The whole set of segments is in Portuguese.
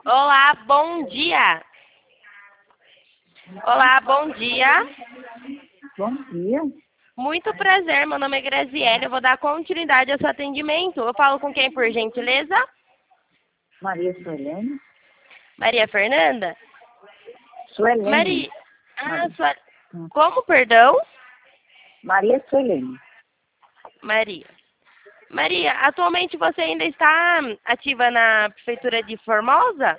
Olá, bom dia. Olá, bom dia. Bom dia. Muito prazer, meu nome é Graziele. Eu vou dar continuidade ao seu atendimento. Eu falo com quem, por gentileza? Maria Suelene. Maria Fernanda? Suelene. Maria. Maria. Sua... Como, perdão? Maria Suelene. Maria. Maria, atualmente você ainda está ativa na Prefeitura de Formosa?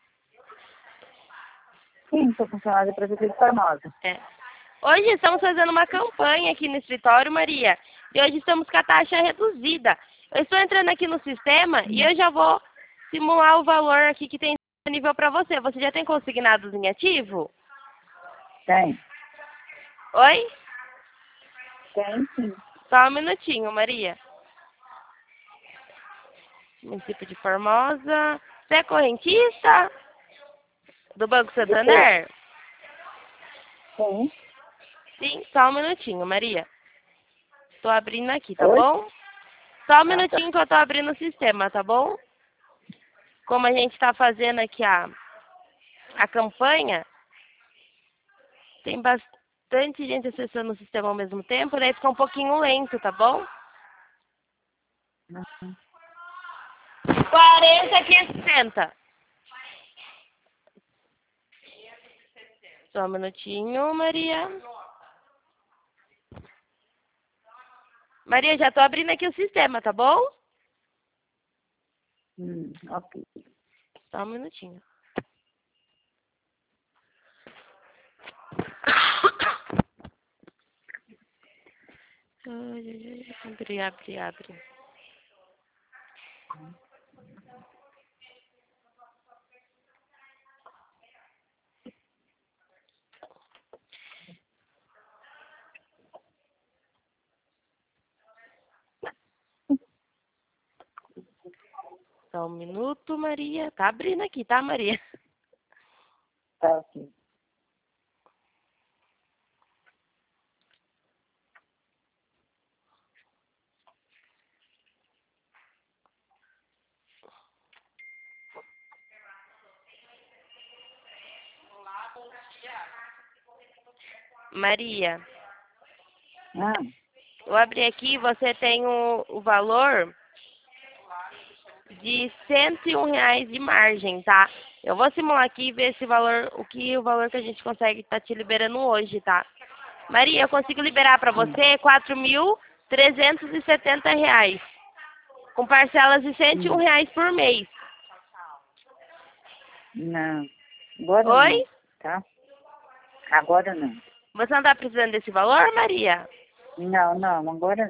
Sim, sou funcionária da Prefeitura de Formosa. É. Hoje estamos fazendo uma campanha aqui no escritório, Maria. E hoje estamos com a taxa reduzida. Eu estou entrando aqui no sistema e eu já vou simular o valor aqui que tem disponível para você. Você já tem consignados em ativo? Tem. Oi? Tem, sim. Só um minutinho, Maria. Município de Formosa. Você é correntista? Do Banco Santander? Sim. Sim, só um minutinho, Maria. Estou abrindo aqui, tá Oi? bom? Só um Ah, minutinho que eu estou abrindo o sistema, tá bom? Como a gente está fazendo aqui a campanha, tem bastante gente acessando o sistema ao mesmo tempo, daí fica um pouquinho lento, tá bom? 40,560. Só um minutinho, Maria. Maria, já tô abrindo aqui o sistema, tá bom? ok. Só um minutinho. Abre. Só um minuto, Maria. Tá abrindo aqui, tá, Maria? Tá ok. Maria, Ah, eu abri aqui, você tem o valor de R$ 101 de margem, tá? Eu vou simular aqui e ver esse valor, o valor que a gente consegue estar te liberando hoje, tá? Maria, eu consigo liberar para você R$ 4.370, com parcelas de R$ 101 por mês. não. Agora Oi? não, tá? Agora não. Você não está precisando desse valor, Maria? Não, agora